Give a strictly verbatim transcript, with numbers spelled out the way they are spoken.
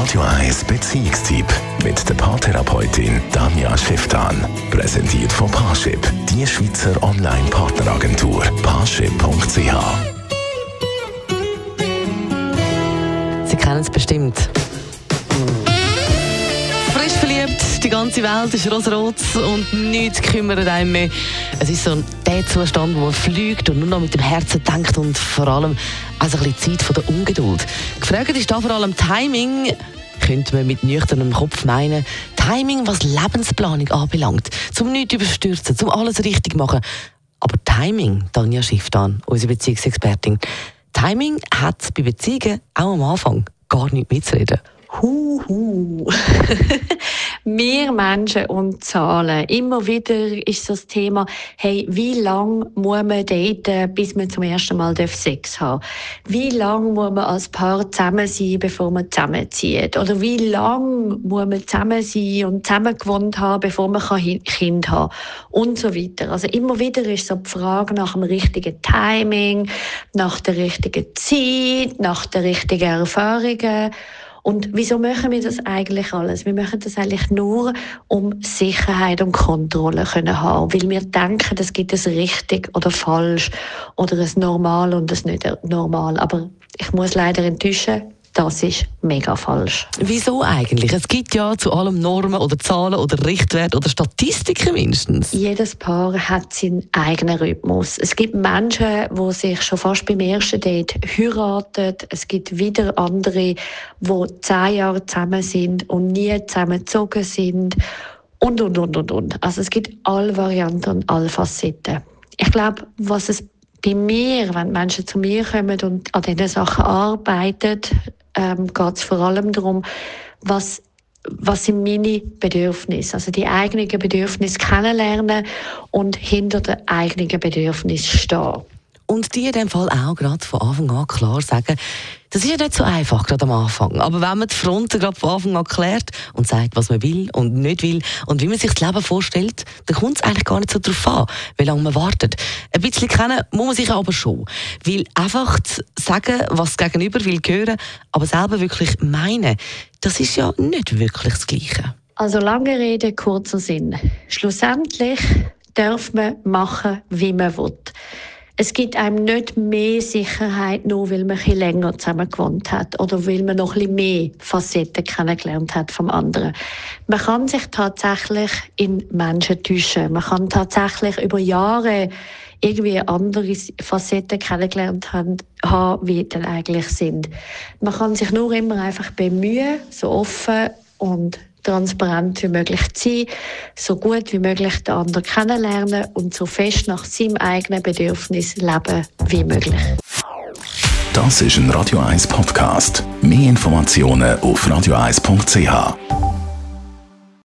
Radio eins Beziehungstyp mit der Paartherapeutin Danja Schifftan. Präsentiert von Parship, die Schweizer Online-Partneragentur. Parship punkt c h. Sie kennen es bestimmt. Frisch verliebt, die ganze Welt ist rosarot und nichts kümmert einem mehr. Es ist so der Zustand, wo man fliegt und nur noch mit dem Herzen denkt und vor allem also ein bisschen Zeit von der Ungeduld. Gefragt ist da vor allem Timing. Könnte man mit nüchternem Kopf meinen, Timing, was Lebensplanung anbelangt. Zum nichts überstürzen, zum alles richtig machen. Aber Timing, Danja Schifftan, unsere Beziehungsexpertin, Timing hat bei Beziehungen auch am Anfang gar nichts mitzureden. Huhu. Wir Menschen und Zahlen. Immer wieder ist so das Thema, hey, wie lange muss man daten, bis man zum ersten Mal Sex haben darf? Wie lange muss man als Paar zusammen sein, bevor man zusammenzieht? Oder wie lange muss man zusammen sein und zusammen gewohnt haben, bevor man ein Kind haben kann? Und so weiter. Also immer wieder ist so die Frage nach dem richtigen Timing, nach der richtigen Zeit, nach der richtigen Erfahrungen. Und wieso machen wir das eigentlich alles? Wir machen das eigentlich nur, um Sicherheit und Kontrolle können haben, weil wir denken, es gibt ein richtig oder falsch oder ein normal und ein nicht normal. Aber ich muss leider enttäuschen, das ist mega falsch. Wieso eigentlich? Es gibt ja zu allem Normen oder Zahlen oder Richtwerte oder Statistiken mindestens. Jedes Paar hat seinen eigenen Rhythmus. Es gibt Menschen, die sich schon fast beim ersten Date heiraten. Es gibt wieder andere, die zehn Jahre zusammen sind und nie zusammengezogen sind. Und, und, und, und, und. Also es gibt alle Varianten und alle Facetten. Ich glaube, was es bei mir, wenn Menschen zu mir kommen und an diesen Sachen arbeiten, ähm, geht es vor allem darum, was, was sind meine Bedürfnisse, also die eigenen Bedürfnisse kennenlernen und hinter den eigenen Bedürfnissen stehen. Und die in dem Fall auch gerade von Anfang an klar sagen, das ist ja nicht so einfach, gerade am Anfang. Aber wenn man die Fronten gerade von Anfang an klärt und sagt, was man will und nicht will und wie man sich das Leben vorstellt, dann kommt es eigentlich gar nicht so darauf an, wie lange man wartet. Ein bisschen kennen muss man sich aber schon. Weil einfach zu sagen, was das Gegenüber will hören, aber selber wirklich meinen, das ist ja nicht wirklich das Gleiche. Also lange Rede, kurzer Sinn. Schlussendlich darf man machen, wie man will. Es gibt einem nicht mehr Sicherheit, nur weil man ein bisschen länger zusammen gewohnt hat oder weil man noch ein bisschen mehr Facetten kennengelernt hat vom anderen. Man kann sich tatsächlich in Menschen täuschen. Man kann tatsächlich über Jahre irgendwie andere Facetten kennengelernt haben, wie dann eigentlich sind. Man kann sich nur immer einfach bemühen, so offen und transparent wie möglich zu sein, so gut wie möglich den anderen kennenlernen und so fest nach seinem eigenen Bedürfnis leben wie möglich. Das ist ein Radio eins Podcast. Mehr Informationen auf radio eins punkt c h.